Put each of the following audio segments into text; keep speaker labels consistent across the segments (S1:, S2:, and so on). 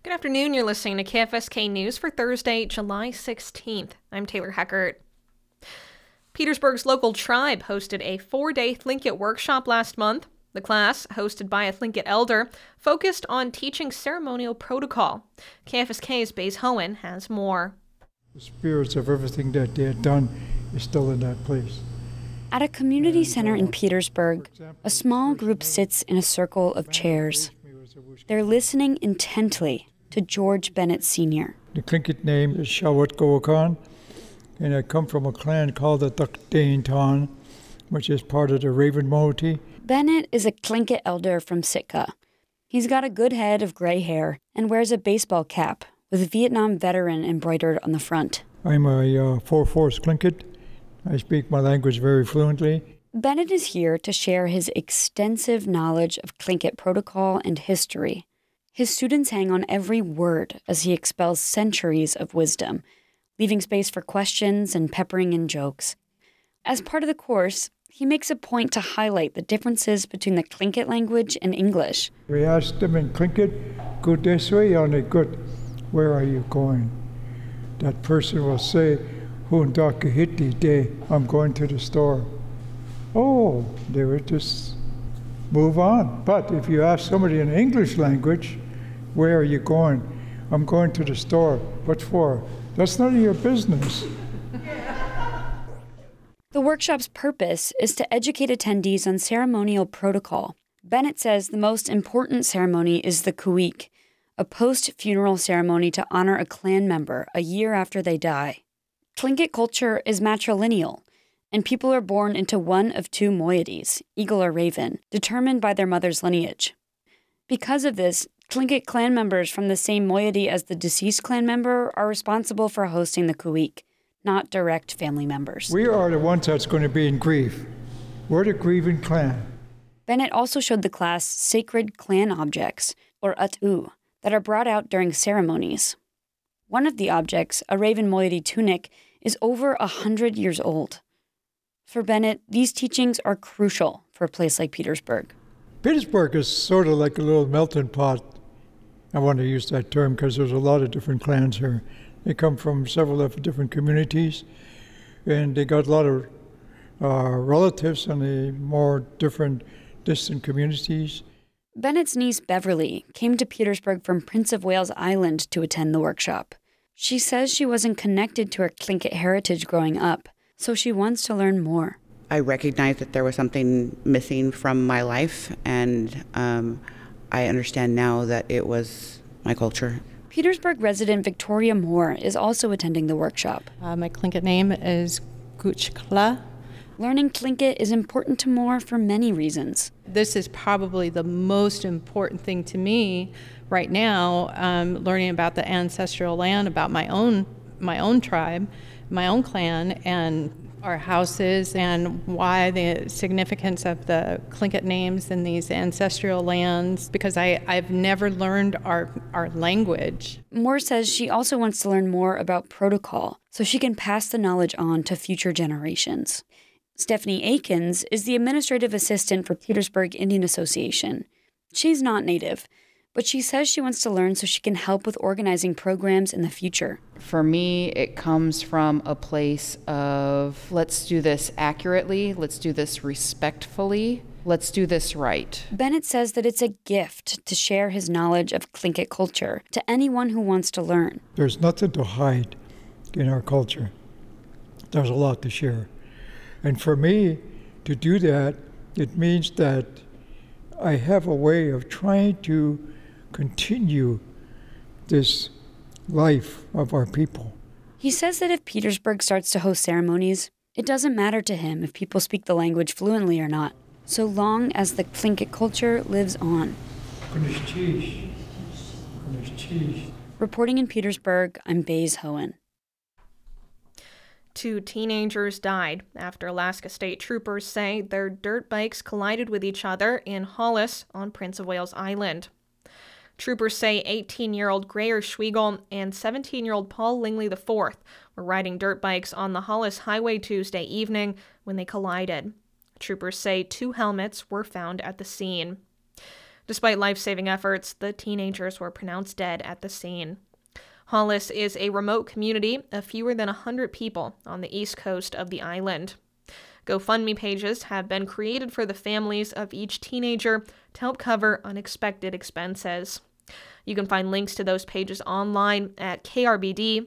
S1: Good afternoon. You're listening to KFSK News for Thursday, July 16th. I'm Taylor Heckert. Petersburg's local tribe hosted a 4-day Tlingit workshop last month. The class, hosted by a Tlingit elder, focused on teaching ceremonial protocol. KFSK's Baze Hohen has more.
S2: The spirits of everything that they had done is still in that place.
S3: At a community center in Petersburg, a small group sits in a circle of chairs. They're listening intently to George Bennett Sr.
S2: The Tlingit name is Shawat Gowakan, and I come from a clan called the Dukdainton, which is part of the Raven Moiety.
S3: Bennett is a Tlingit elder from Sitka. He's got a good head of gray hair and wears a baseball cap with Vietnam veteran embroidered on the front.
S2: I'm a 4/4 Tlingit. I speak my language very fluently.
S3: Bennett is here to share his extensive knowledge of Tlingit protocol and history. His students hang on every word as he expels centuries of wisdom, leaving space for questions and peppering in jokes. As part of the course, he makes a point to highlight the differences between the Tlingit language and English.
S2: We asked them in Tlingit, go this way, and they good. Where are you going? That person will say, Hundakahiti day, I'm going to the store. Oh, they would just move on. But if you ask somebody in English language, where are you going? I'm going to the store. What for? That's none of your business.
S3: The workshop's purpose is to educate attendees on ceremonial protocol. Bennett says the most important ceremony is the Kuik, a post-funeral ceremony to honor a clan member a year after they die. Tlingit culture is matrilineal, and people are born into one of two moieties, eagle or raven, determined by their mother's lineage. Because of this, Tlingit clan members from the same moiety as the deceased clan member are responsible for hosting the Kuik, not direct family members.
S2: We are the ones that's going to be in grief. We're the grieving clan.
S3: Bennett also showed the class sacred clan objects, or atu, that are brought out during ceremonies. One of the objects, a raven moiety tunic, is over 100 years old. For Bennett, these teachings are crucial for a place like Petersburg.
S2: Petersburg is sort of like a little melting pot. I want to use that term because there's a lot of different clans here. They come from several different communities, and they got a lot of relatives in the more different distant communities.
S3: Bennett's niece Beverly came to Petersburg from Prince of Wales Island to attend the workshop. She says she wasn't connected to her Tlingit heritage growing up, so she wants to learn more.
S4: I recognized that there was something missing from my life, and I understand now that it was my culture.
S3: Petersburg resident Victoria Moore is also attending the workshop.
S5: My Tlingit name is Guchkla.
S3: Learning Tlingit is important to Moore for many reasons.
S5: This is probably the most important thing to me right now, learning about the ancestral land, about my own tribe, my own clan, and our houses, and why the significance of the Tlingit names in these ancestral lands, because I've never learned our language.
S3: Moore says she also wants to learn more about protocol so she can pass the knowledge on to future generations. Stephanie Akins is the administrative assistant for Petersburg Indian Association. She's not native, but she says she wants to learn so she can help with organizing programs in the future.
S6: For me, it comes from a place of let's do this accurately, let's do this respectfully, let's do this right.
S3: Bennett says that it's a gift to share his knowledge of Tlingit culture to anyone who wants to learn.
S2: There's nothing to hide in our culture. There's a lot to share. And for me to do that, it means that I have a way of trying to continue this life of our people.
S3: He says that if Petersburg starts to host ceremonies, it doesn't matter to him if people speak the language fluently or not, so long as the Tlingit culture lives on. Reporting in Petersburg, I'm Baze Hohen.
S1: 2 teenagers died after Alaska State Troopers say their dirt bikes collided with each other in Hollis on Prince of Wales Island. Troopers say 18-year-old Greyer Schwiegel and 17-year-old Paul Lingley IV were riding dirt bikes on the Hollis Highway Tuesday evening when they collided. Troopers say 2 helmets were found at the scene. Despite life-saving efforts, the teenagers were pronounced dead at the scene. Hollis is a remote community of fewer than 100 people on the east coast of the island. GoFundMe pages have been created for the families of each teenager to help cover unexpected expenses. You can find links to those pages online at krbd.org.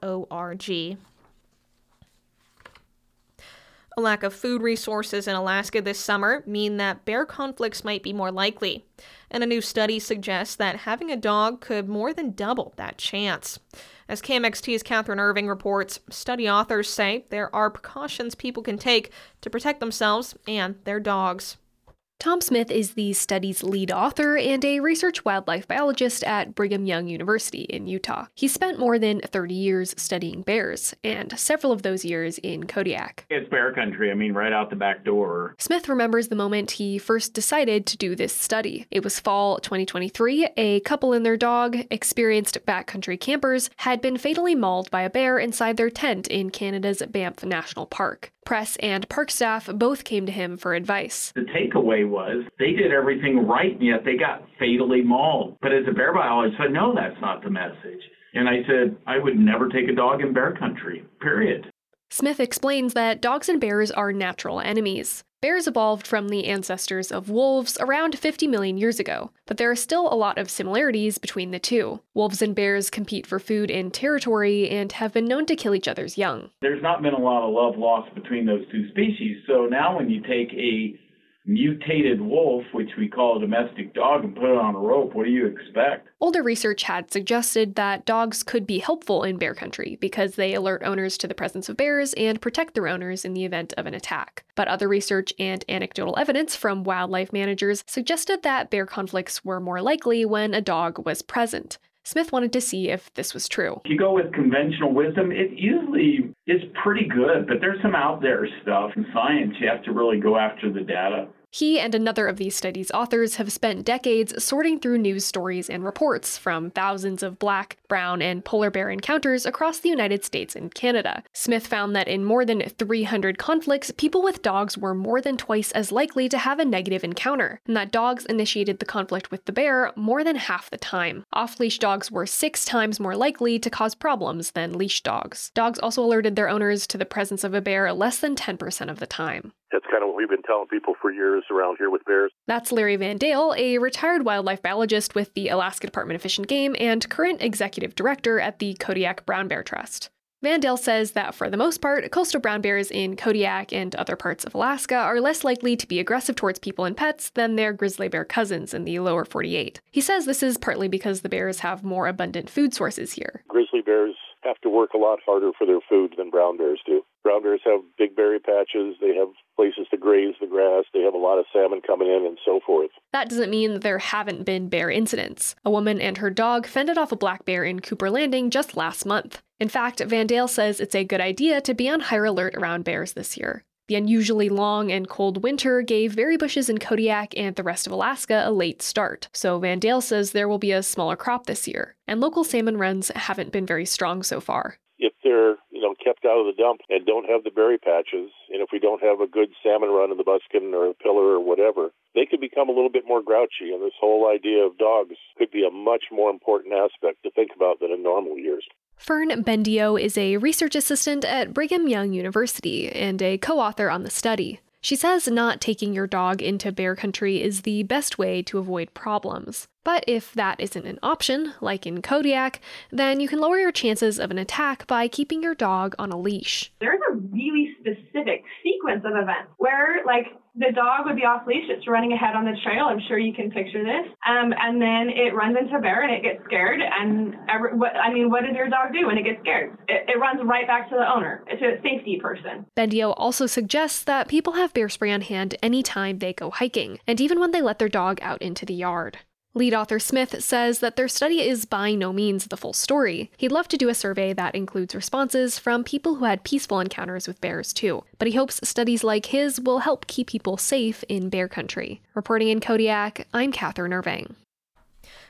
S1: A lack of food resources in Alaska this summer mean that bear conflicts might be more likely, and a new study suggests that having a dog could more than double that chance. As KMXT's Catherine Irving reports, study authors say there are precautions people can take to protect themselves and their dogs.
S7: Tom Smith is the study's lead author and a research wildlife biologist at Brigham Young University in Utah. He spent more than 30 years studying bears, and several of those years in Kodiak.
S8: It's bear country, right out the back door.
S7: Smith remembers the moment he first decided to do this study. It was fall 2023. A couple and their dog, experienced backcountry campers, had been fatally mauled by a bear inside their tent in Canada's Banff National Park. Press and park staff both came to him for advice.
S8: The takeaway was they did everything right, and yet they got fatally mauled. But as a bear biologist, I said, no, that's not the message. And I said, I would never take a dog in bear country, period.
S7: Smith explains that dogs and bears are natural enemies. Bears evolved from the ancestors of wolves around 50 million years ago, but there are still a lot of similarities between the two. Wolves and bears compete for food and territory and have been known to kill each other's young.
S8: There's not been a lot of love lost between those two species. So now when you take a mutated wolf, which we call a domestic dog, and put it on a rope, what do you expect?
S7: Older research had suggested that dogs could be helpful in bear country because they alert owners to the presence of bears and protect their owners in the event of an attack. But other research and anecdotal evidence from wildlife managers suggested that bear conflicts were more likely when a dog was present. Smith wanted to see if this was true.
S8: If you go with conventional wisdom, it usually is pretty good, but there's some out there stuff. In science, you have to really go after the data.
S7: He and another of these studies' authors have spent decades sorting through news stories and reports from thousands of black, brown, and polar bear encounters across the United States and Canada. Smith found that in more than 300 conflicts, people with dogs were more than twice as likely to have a negative encounter, and that dogs initiated the conflict with the bear more than half the time. Off-leash dogs were 6 times more likely to cause problems than leash dogs. Dogs also alerted their owners to the presence of a bear less than 10% of the time.
S9: That's kind of what we've been telling people for years around here with bears.
S7: That's Larry Van Dale, a retired wildlife biologist with the Alaska Department of Fish and Game and current executive director at the Kodiak Brown Bear Trust. Van Dale says that for the most part, coastal brown bears in Kodiak and other parts of Alaska are less likely to be aggressive towards people and pets than their grizzly bear cousins in the lower 48. He says this is partly because the bears have more abundant food sources here.
S9: Grizzly bears have to work a lot harder for their food than brown bears do. Brown bears have big berry patches, they have places to graze the grass, they have a lot of salmon coming in, and so forth.
S7: That doesn't mean that there haven't been bear incidents. A woman and her dog fended off a black bear in Cooper Landing just last month. In fact, Van Dale says it's a good idea to be on higher alert around bears this year. The unusually long and cold winter gave berry bushes in Kodiak and the rest of Alaska a late start, so Van Dale says there will be a smaller crop this year, and local salmon runs haven't been very strong so far.
S9: If they're kept out of the dump and don't have the berry patches, and if we don't have a good salmon run in the Buskin or the Pillar or whatever, they could become a little bit more grouchy, and this whole idea of dogs could be a much more important aspect to think about than in normal years.
S7: Fern Bendio is a research assistant at Brigham Young University and a co-author on the study. She says not taking your dog into bear country is the best way to avoid problems. But if that isn't an option, like in Kodiak, then you can lower your chances of an attack by keeping your dog on a leash.
S10: There's a really specific sequence of events where, the dog would be off leash, it's running ahead on the trail, I'm sure you can picture this, and then it runs into a bear and it gets scared, and what does your dog do when it gets scared? It runs right back to the owner, to a safety person.
S7: Bendio also suggests that people have bear spray on hand anytime they go hiking, and even when they let their dog out into the yard. Lead author Smith says that their study is by no means the full story. He'd love to do a survey that includes responses from people who had peaceful encounters with bears too, but he hopes studies like his will help keep people safe in bear country. Reporting in Kodiak, I'm Catherine Irving.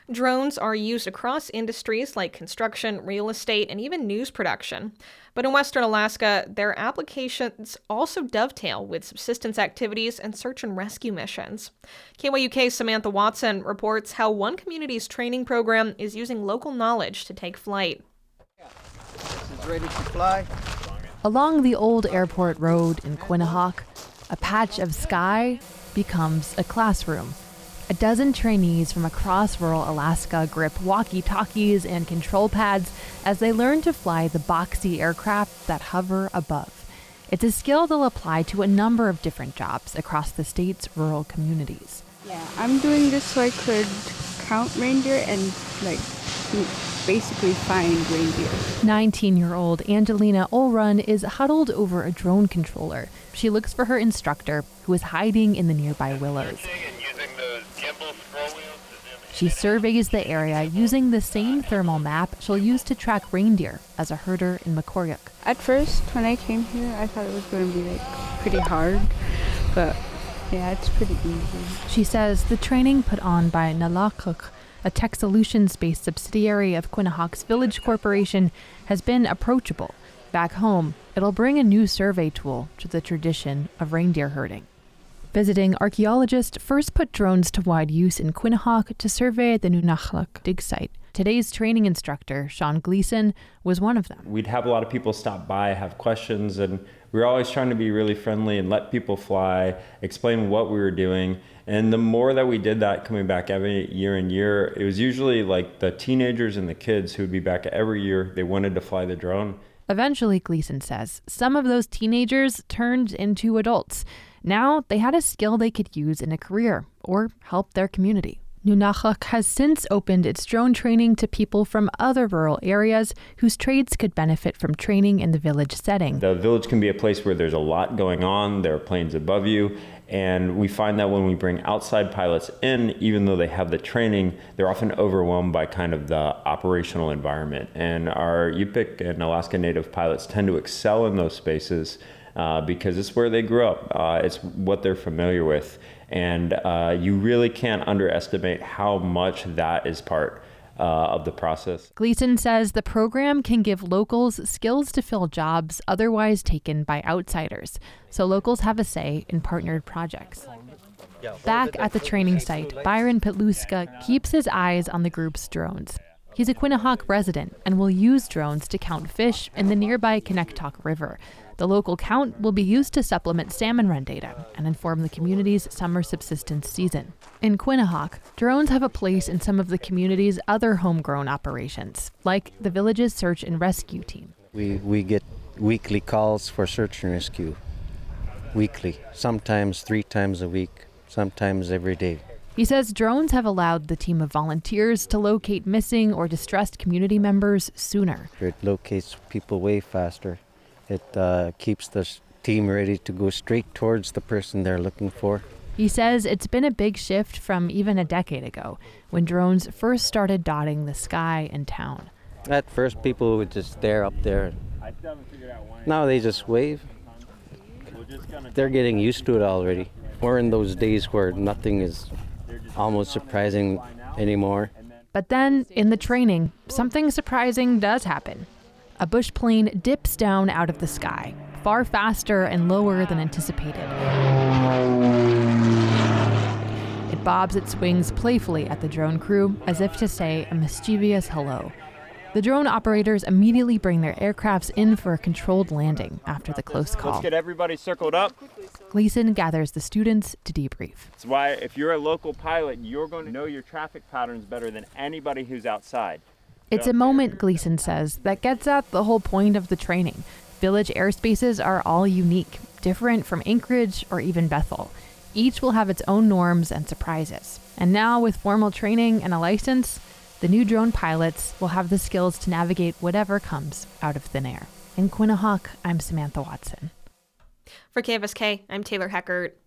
S1: Drones are used across industries like construction, real estate, and even news production. But in Western Alaska, their applications also dovetail with subsistence activities and search and rescue missions. KYUK's Samantha Watson reports how one community's training program is using local knowledge to take flight.
S11: This is ready to fly.
S12: Along the old airport road in Quinhagak, a patch of sky becomes a classroom. A dozen trainees from across rural Alaska grip walkie-talkies and control pads as they learn to fly the boxy aircraft that hover above. It's a skill they'll apply to a number of different jobs across the state's rural communities.
S13: Yeah, I'm doing this so I could count reindeer and basically find reindeer.
S12: 19-year-old Angelina Olrun is huddled over a drone controller. She looks for her instructor, who is hiding in the nearby willows. She surveys the area using the same thermal map she'll use to track reindeer as a herder in Mekoryuk.
S13: At first, when I came here, I thought it was going to be pretty hard, but yeah, it's pretty easy.
S12: She says the training put on by Nalakuk, a tech solutions-based subsidiary of Quinhagak's Village Corporation, has been approachable. Back home, it'll bring a new survey tool to the tradition of reindeer herding. Visiting archaeologists first put drones to wide use in Quinhagak to survey the Nunalak dig site. Today's training instructor, Sean Gleason, was one of them.
S14: We'd have a lot of people stop by, have questions, and we were always trying to be really friendly and let people fly, explain what we were doing. And the more that we did that coming back every year and year, it was usually like the teenagers and the kids who would be back every year. They wanted to fly the drone.
S12: Eventually, Gleason says, some of those teenagers turned into adults. Now they had a skill they could use in a career or help their community. Nunalak has since opened its drone training to people from other rural areas whose trades could benefit from training in the village setting.
S14: The village can be a place where there's a lot going on, there are planes above you, and we find that when we bring outside pilots in, even though they have the training, they're often overwhelmed by kind of the operational environment. And our Yupik and Alaska Native pilots tend to excel in those spaces because it's where they grew up. It's what they're familiar with. And you really can't underestimate how much that is part of the process.
S12: Gleason says the program can give locals skills to fill jobs otherwise taken by outsiders, so locals have a say in partnered projects. Back at the training site, Byron Petluska keeps his eyes on the group's drones. He's a Quinhagak resident and will use drones to count fish in the nearby Kinektok River. The local count will be used to supplement salmon run data and inform the community's summer subsistence season. In Quinhagak, drones have a place in some of the community's other homegrown operations, like the village's search and rescue team.
S11: We get weekly calls for search and rescue. Weekly, sometimes 3 times a week, sometimes every day.
S12: He says drones have allowed the team of volunteers to locate missing or distressed community members sooner.
S11: It locates people way faster. It keeps the team ready to go straight towards the person they're looking for.
S12: He says it's been a big shift from even a decade ago, when drones first started dotting the sky and town.
S11: At first, people would just stare up there. Now they just wave. They're getting used to it already. We're in those days where nothing is almost surprising anymore.
S12: But then, in the training, something surprising does happen. A bush plane dips down out of the sky, far faster and lower than anticipated. It bobs its wings playfully at the drone crew, as if to say a mischievous hello. The drone operators immediately bring their aircrafts in for a controlled landing after the close call.
S14: Let's get everybody circled up.
S12: Gleason gathers the students to debrief.
S14: That's why if you're a local pilot, you're going to know your traffic patterns better than anybody who's outside.
S12: It's a moment, Gleason says, that gets at the whole point of the training. Village airspaces are all unique, different from Anchorage or even Bethel. Each will have its own norms and surprises. And now, with formal training and a license, the new drone pilots will have the skills to navigate whatever comes out of thin air. In Quinhagak, I'm Samantha Watson.
S1: For KFSK, I'm Taylor Heckert.